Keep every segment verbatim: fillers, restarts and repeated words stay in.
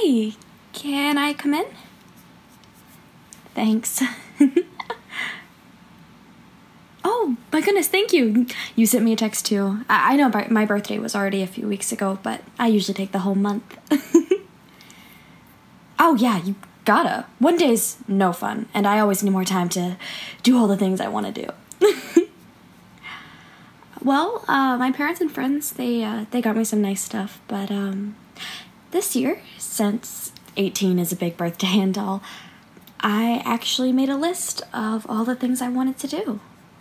Hi, can I come in? Thanks. Oh, my goodness, thank you. You sent me a text too. I, I know my birthday was already a few weeks ago, but I usually take the whole month. Oh, yeah, you gotta. One day's no fun, and I always need more time to do all the things I want to do. Well, uh, my parents and friends, they uh, they got me some nice stuff, but um, this year, since eighteen is a big birthday and all, I actually made a list of all the things I wanted to do.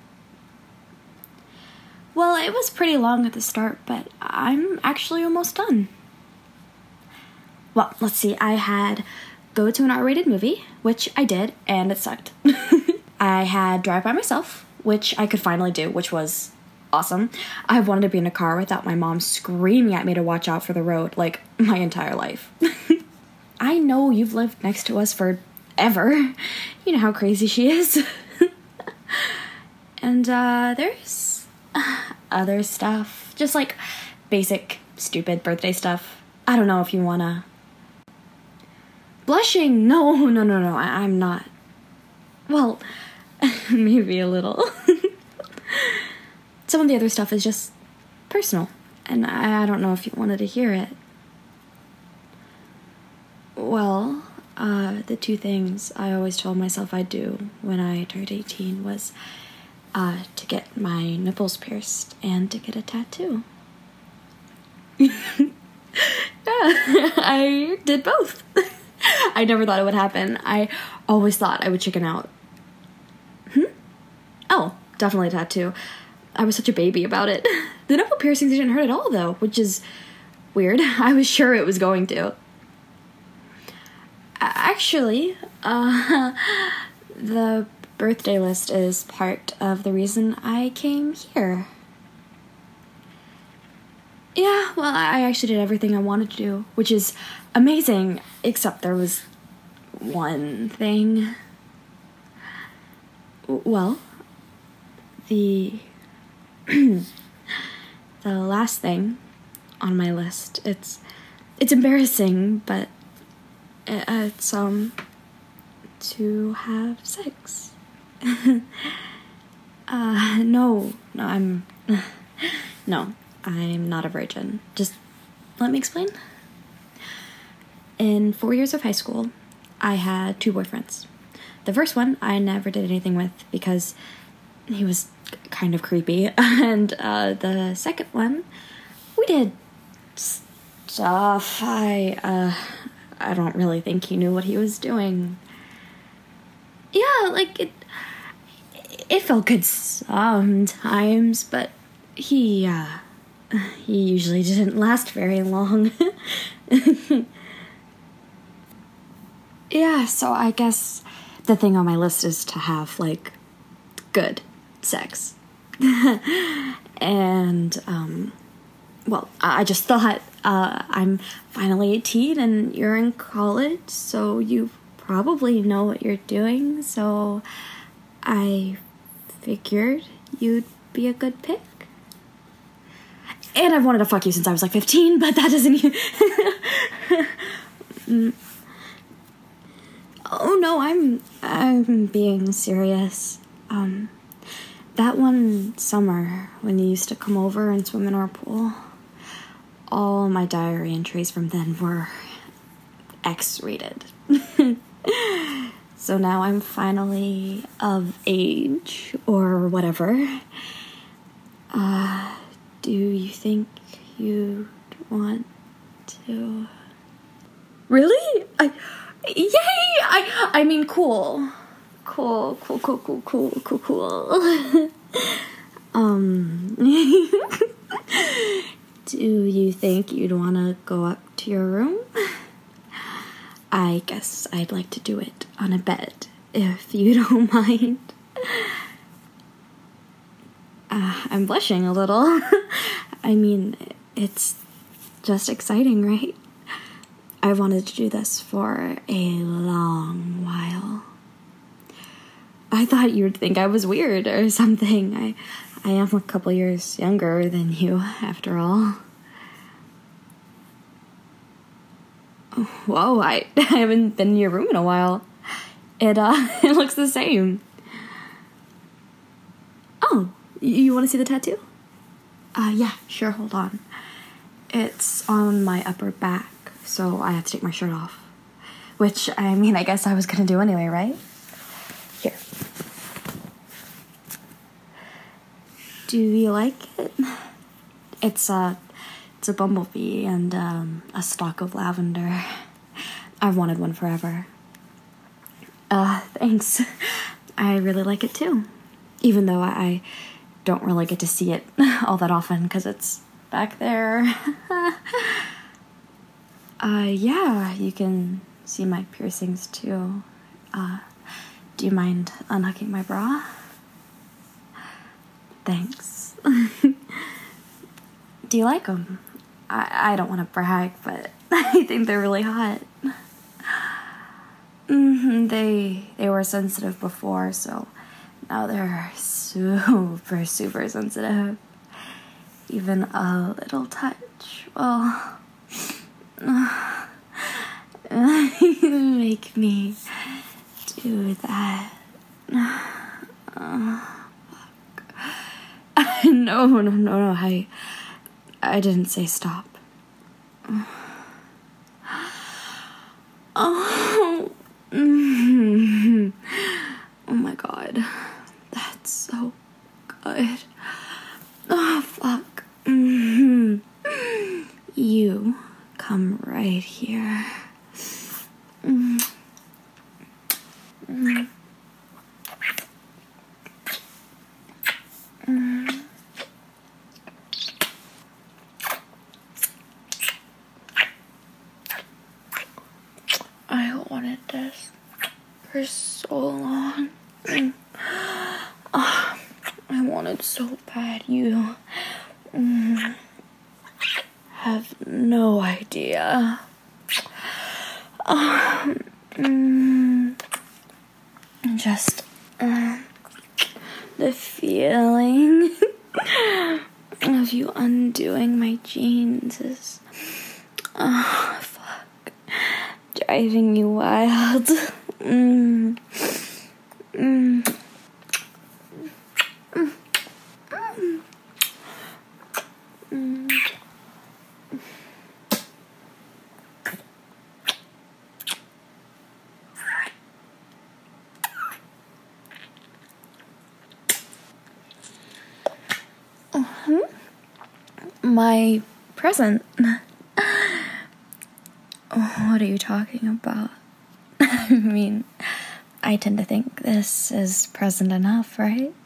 Well, it was pretty long at the start, but I'm actually almost done. Well, let's see, I had go to an R-rated movie, which I did, and it sucked. I had drive by myself, which I could finally do, which was awesome. I wanted to be in a car without my mom screaming at me to watch out for the road, like, my entire life. I know you've lived next to us forever. You know how crazy she is. And, uh, there's other stuff. Just, like, basic, stupid birthday stuff. I don't know if you wanna... Blushing? No, no, no, no, I- I'm not. Well, maybe a little. Some of the other stuff is just personal, and I, I don't know if you wanted to hear it. Well, uh, the two things I always told myself I'd do when I turned eighteen was uh, to get my nipples pierced and to get a tattoo. Yeah, I did both. I never thought it would happen. I always thought I would chicken out. Hmm? Oh, definitely a tattoo. I was such a baby about it. The nipple piercings didn't hurt at all, though, which is weird. I was sure it was going to. Actually, uh, the birthday list is part of the reason I came here. Yeah, well, I actually did everything I wanted to do, which is amazing, except there was one thing. Well, the the last thing on my list. It's it's embarrassing, but it's um to have sex. uh no, no, I'm no. I'm not a virgin. Just let me explain. In four years of high school, I had two boyfriends. The first one I never did anything with because he was kind of creepy. And uh, the second one, we did stuff. I, uh, I don't really think he knew what he was doing. Yeah, like, it, it felt good sometimes, but he, uh... he usually didn't last very long. Yeah, so I guess the thing on my list is to have, like, good sex. And, um, well, I just thought, uh, I'm finally eighteen and you're in college, so you probably know what you're doing, so I figured you'd be a good pick. And I've wanted to fuck you since I was like fifteen, but that doesn't even... Oh no, I'm I'm being serious. Um, that one summer when you used to come over and swim in our pool, all my diary entries from then were X-rated. So now I'm finally of age, or whatever. Uh... Do you think you'd want to... Really? I... Yay! I... I mean, cool. Cool, cool, cool, cool, cool, cool, cool. um... Do you think you'd want to go up to your room? I guess I'd like to do it on a bed, if you don't mind. Uh, I'm blushing a little. I mean, it's just exciting, right? I wanted to do this for a long while. I thought you'd think I was weird or something. I, I am a couple years younger than you, after all. Whoa, I, I haven't been in your room in a while. It, uh, it looks the same. Oh, you want to see the tattoo? Uh, yeah, sure, hold on. It's on my upper back, so I have to take my shirt off. Which, I mean, I guess I was gonna do anyway, right? Here. Do you like it? It's, uh, it's a bumblebee and, um, a stalk of lavender. I've wanted one forever. Uh, thanks. I really like it, too. Even though I don't really get to see it all that often, because it's back there. uh, yeah, you can see my piercings, too. Uh, do you mind unhooking my bra? Thanks. Do you like them? I, I don't want to brag, but I think they're really hot. Mm-hmm, they, they were sensitive before, so now they're super, super sensitive. Even a little touch, well, make me do that. Uh, fuck. No, no, no, no, I, I didn't say stop. Oh, mm-hmm. Oh my god, that's so good. Oh, fuck. Mm-hmm. You come right here. Mm. Mm. Mm. I wanted this for so long. Mm. Oh, I wanted so bad. You mm, have no idea. Um, mm, just uh, the feeling of you undoing my jeans is, oh, fuck, driving me wild. Mm. Mm. Mm. Mm. Uh-huh. My present. What are you talking about? I mean, I tend to think this is present enough, right?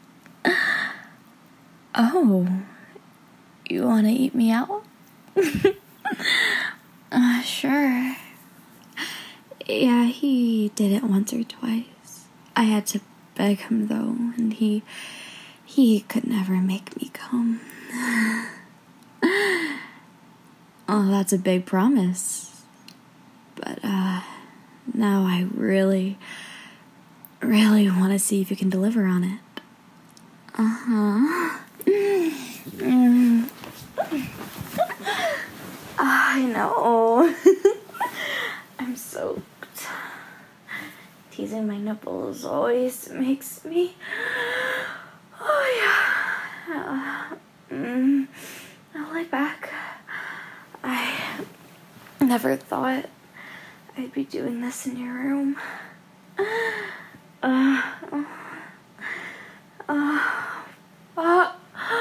Oh, you want to eat me out? uh, sure. Yeah, he did it once or twice. I had to beg him, though, and he... he could never make me come. Oh, that's a big promise. But, uh, now I really, really want to see if you can deliver on it. Uh-huh. Mm. I know. I'm soaked. Teasing my nipples always makes me... Oh, yeah. Uh, mm, I'll lay back. I never thought I'd be doing this in your room. Uh, uh, uh, uh,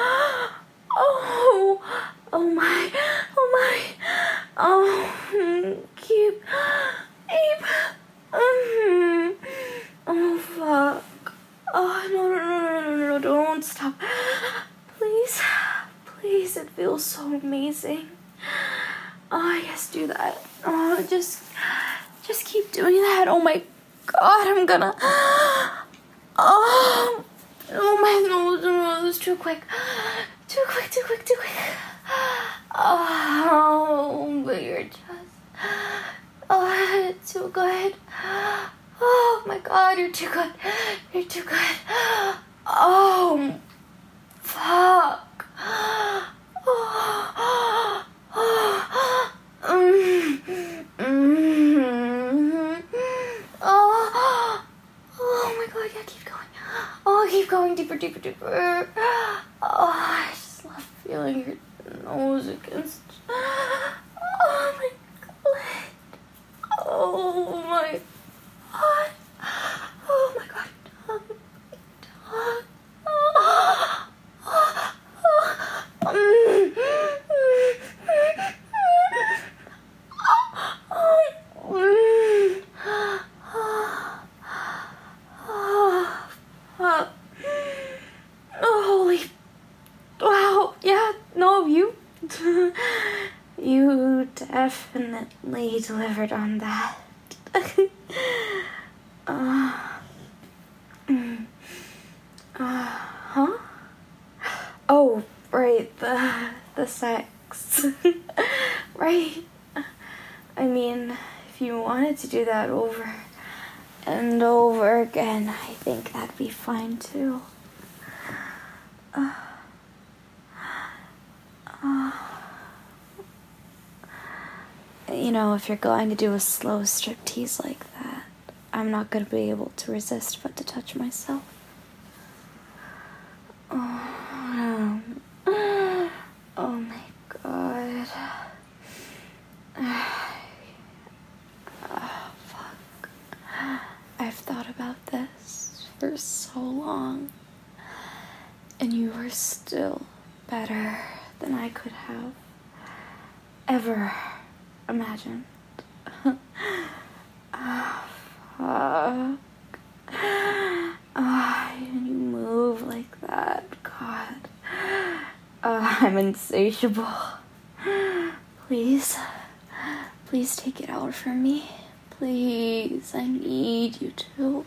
oh, oh my, oh my, oh, keep, keep, um, oh, fuck, oh, no, no, no, no, no, no, don't stop, please, please, it feels so amazing. Oh, yes, do that. Oh, just, just keep doing that. Oh my god, I'm gonna, oh, oh my, no, no, no, it was too quick, too quick, too quick, too quick. Oh, but you're just, oh, it's too good. Oh my god, you're too good, you're too good. Oh, fuck. Oh, oh, oh, mm, mm. deeper, deeper, deeper. Oh, I just love feeling your nose against. Oh my god. Oh my god. Oh my god. Tongue. Tongue. Oh. Oh. Oh. Mm. Holy, wow, yeah, no, you, you definitely delivered on that. uh, mm, uh, huh? Oh, right, the, the sex. Right. I mean, if you wanted to do that over and over again, I think that'd be fine too. Uh, uh, you know, if you're going to do a slow striptease like that, I'm not gonna be able to resist but to touch myself. Oh, oh my god. Oh, fuck. I've thought about this for so long, and you are still better than I could have ever imagined. Oh, fuck. Oh, and you move like that, God. Uh, I'm insatiable. Please, please take it out for me. Please, I need you to.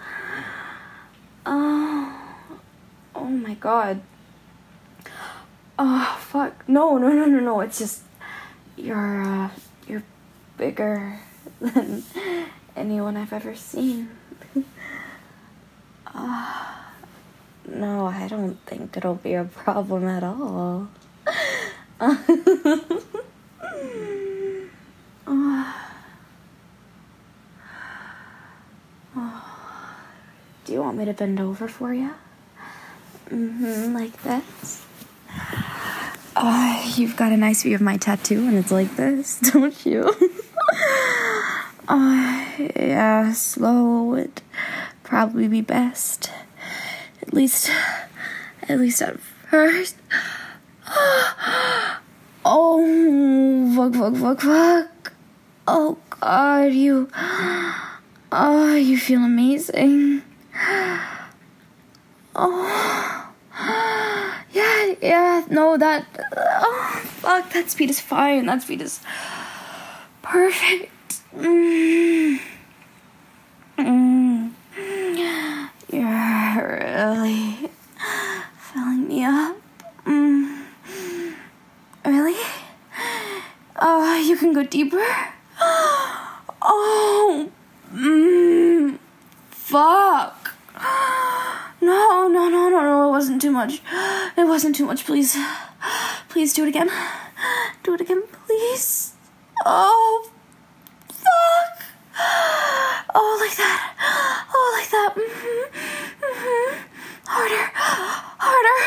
Oh, oh my God. Oh, fuck. No, no, no, no, no. It's just, you're, uh, you're bigger than anyone I've ever seen. uh, no, I don't think it'll be a problem at all. oh. Oh. Do you want me to bend over for you? Mm-hmm, like this. Oh, you've got a nice view of my tattoo, and it's like this, don't you? Oh, yeah, slow would probably be best. At least, at least at first. Oh, fuck, fuck, fuck, fuck. Oh, God, you... Oh, you feel amazing. Oh, yeah, yeah, no, that, oh, fuck, that speed is fine, that speed is perfect. Mm. Mm. You're really filling me up. Mm. Really? Oh, you can go deeper? Oh, mm. Fuck. No, no, no, no, no, it wasn't too much. It wasn't too much, please. Please do it again. Do it again, please. Oh, fuck. Oh, like that. Oh, like that. Mm-hmm. Mm-hmm. Harder. Harder.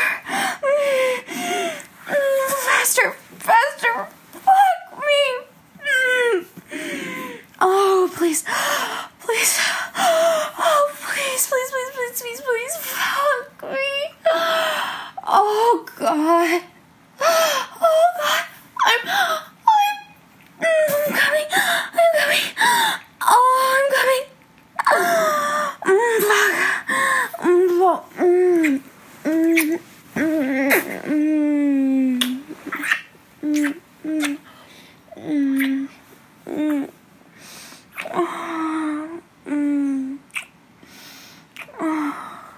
Mm-hmm. Faster. Faster. Fuck me. Mm. Oh, please. Please. Oh, please, please, please, please, please, please. Fuck me. Oh, God. Oh, God. I'm, I'm, I'm coming. I'm coming. Oh, I'm coming. Mm, fuck. Mm, fuck. Mm, mm, mm, mm, mm, mm, mm. Oh, mm. Oh.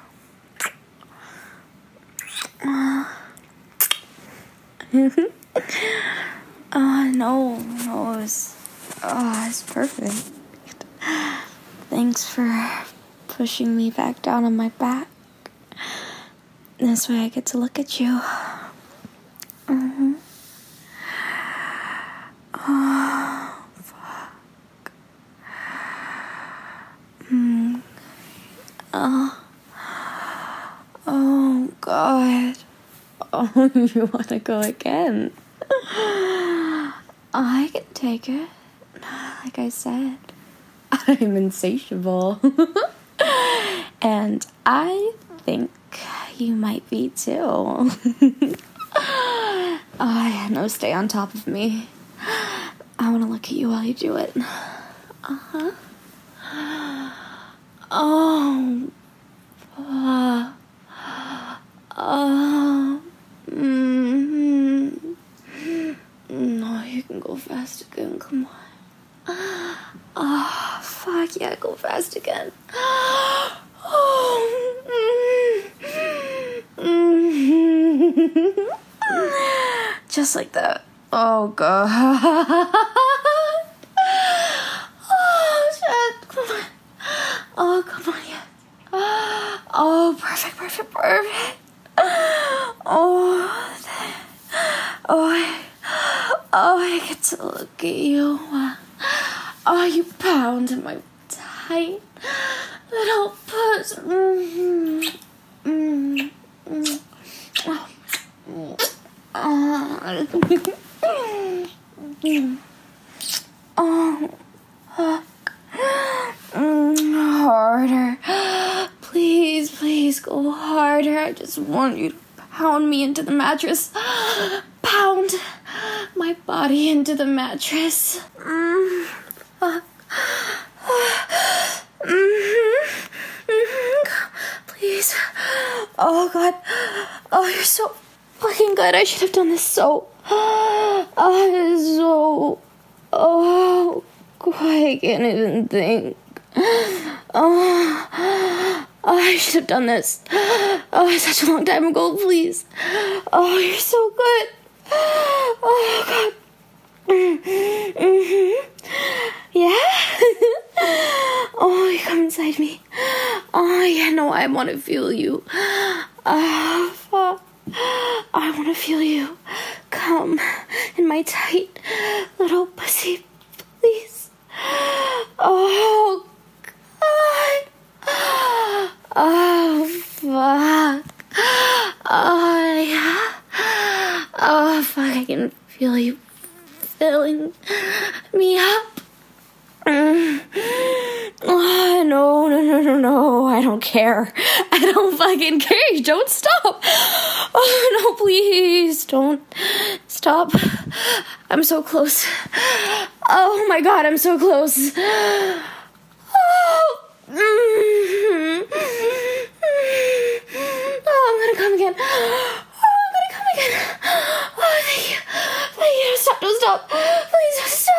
uh, no, no, it was, oh, it's perfect. Thanks for pushing me back down on my back. This way I get to look at you. Mm-hmm. Oh, fuck. Mm. Oh. Oh. you want to go again? I can take it. Like I said, I'm insatiable. And I think you might be too. Oh, yeah, no, stay on top of me. I want to look at you while you do it. Uh-huh. Oh. Uh, uh, mm-hmm. No, you can go fast again. Come on. Oh, fuck yeah, go fast again. Oh, mm-hmm. Just like that. Oh, God. Oh, shit. Come on. Oh, come on, yeah. Oh, perfect, perfect, perfect. Oh, oh, I, oh, I get to look at you. Oh, you pound my tight little puss. Mm-hmm. Mm-hmm. Mm-hmm. Oh. Oh. Oh. Mm, harder. Please, please go harder. I just want you to pound me into the mattress. Pound my body into the mattress. Mm, fuck. Mm-hmm. Mm-hmm. Please. Oh, God. Oh, you're so fucking good. I should have done this so. Oh, so. Oh, God, I can't even think. Oh, oh, I should have done this. Oh, such a long time ago, please. Oh, you're so good. Oh, God. Mm-hmm. Yeah? Oh, you come inside me. Oh, yeah, no, I want to feel you. Oh, fuck. I want to feel you. Come in my tight little pussy, please. Oh, God. Oh, fuck. Oh, yeah. Oh, fuck, I can feel you filling me up. Mm. Oh, no, no, no, no, no. I don't care. I don't fucking care. Don't stop. Oh, no, please. Don't stop. I'm so close. Oh, my God, I'm so close. Oh, mm-hmm. Oh, I'm gonna come again. Oh, I'm gonna come again. Oh, thank you. Thank you. Don't stop, don't stop. Please don't stop.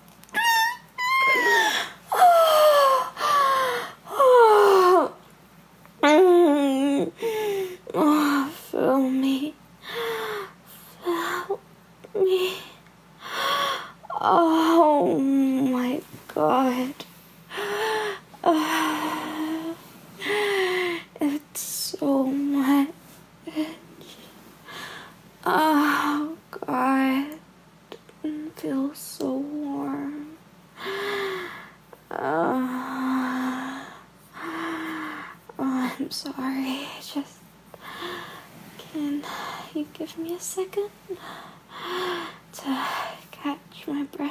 Oh, oh, mm, oh, fill me, fill me. Oh my God. Uh, it's so much. Oh, God. It feels so warm. Uh, oh, I'm sorry. Just, can you give me a second to catch my breath?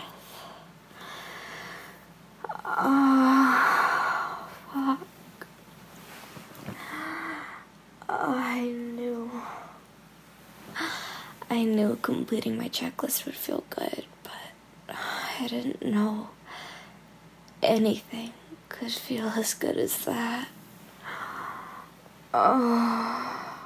Oh, fuck. Oh, I knew. I knew completing my checklist would feel good, but I didn't know anything could feel as good as that. Oh.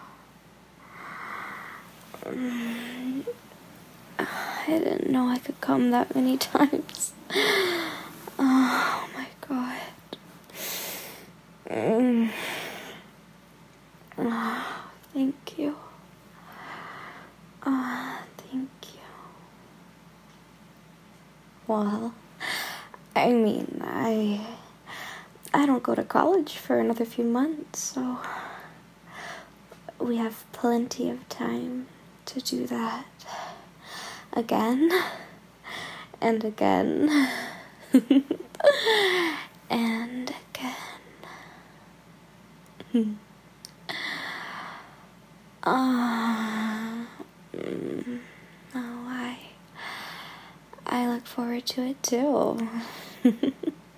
Mm. I didn't know I could come that many times. Oh my God. Mm. Oh, thank you. Oh, thank you. Well, I mean, I I don't go to college for another few months, so we have plenty of time to do that again and again and again. Ah. uh, I look forward to it too.